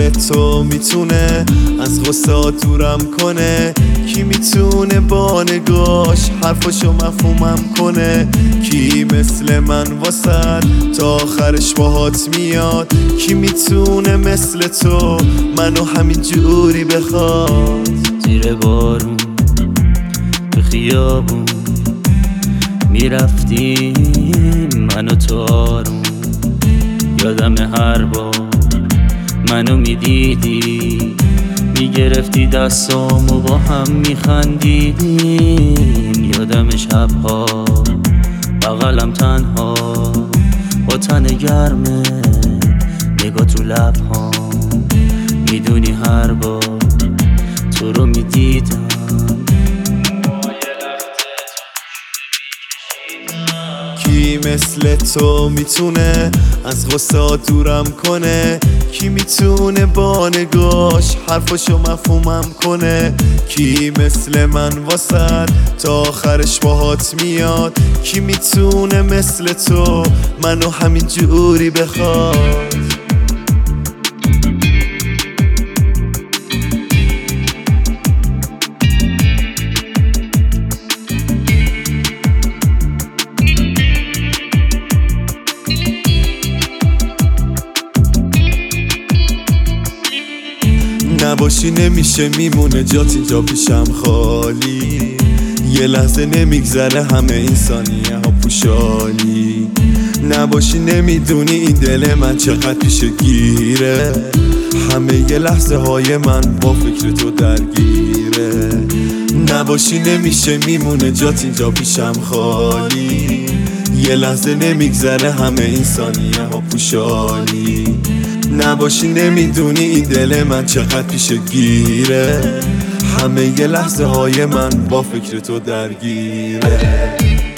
مثل تو میتونه از غصه دورم کنه؟ کی میتونه با نگاش حرفاشو مفهومم کنه؟ کی مثل من واسد تا آخرش باهات میاد؟ کی میتونه مثل تو منو همین جوری بخواد؟ زیر بارون به خیابون میرفتیم من و تو آروم، یادم هر بار منو میدیدی میگرفتی دستام و با هم میخندیدیم. یادم شبها بغلم تنها با تن گرمه نگاه تو لبهام، میدونی هر بار تو رو میدیدم کی مثل تو میتونه از غصه دورم کنه؟ کی میتونه با نگاش حرفاشو مفهومم کنه؟ کی مثل من واسد تا آخرش باهات میاد؟ کی میتونه مثل تو منو همین جوری بخواد؟ نباشی نمیشه میمونه جات اینجا پیشم خالی، یه لحظه نمیگذره همه این ثانیه ها پوشالی. نباشی نمیدونی این دل من چقدر پیش گیره، همه یه لحظه های من با فکر تو درگیره. نباشی نمیشه میمونه جات اینجا پیشم خالی، یه لحظه نمیگذره همه این ثانیه ها پوشالی. نباشی نمیدونی این دل من چقدر پیش گیره، همه یه لحظه های من با فکر تو درگیره.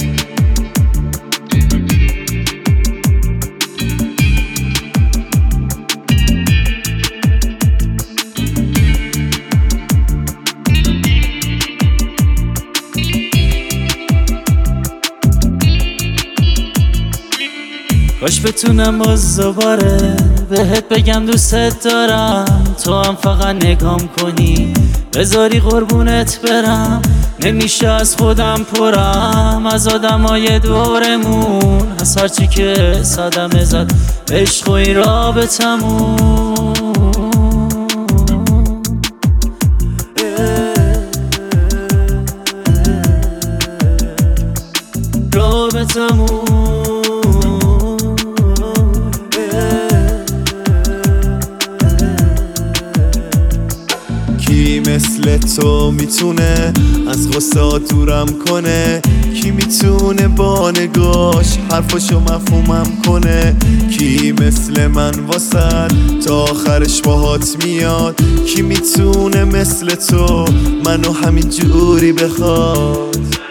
کاش بتونم باز دوباره بهت بگم دوستت دارم، تو هم فقط نگام کنی بذاری قربونت برم. نمیشه از خودم پرم از آدمای دورمون، از هرچی که صدمه زد عشق و این رابطمون. کی مثل تو میتونه از غصه دورم کنه؟ کی میتونه با نگاش حرفاشو مفهومم کنه؟ کی مثل من واسد تا آخرش باهات میاد؟ کی میتونه مثل تو منو همین جوری بخواد؟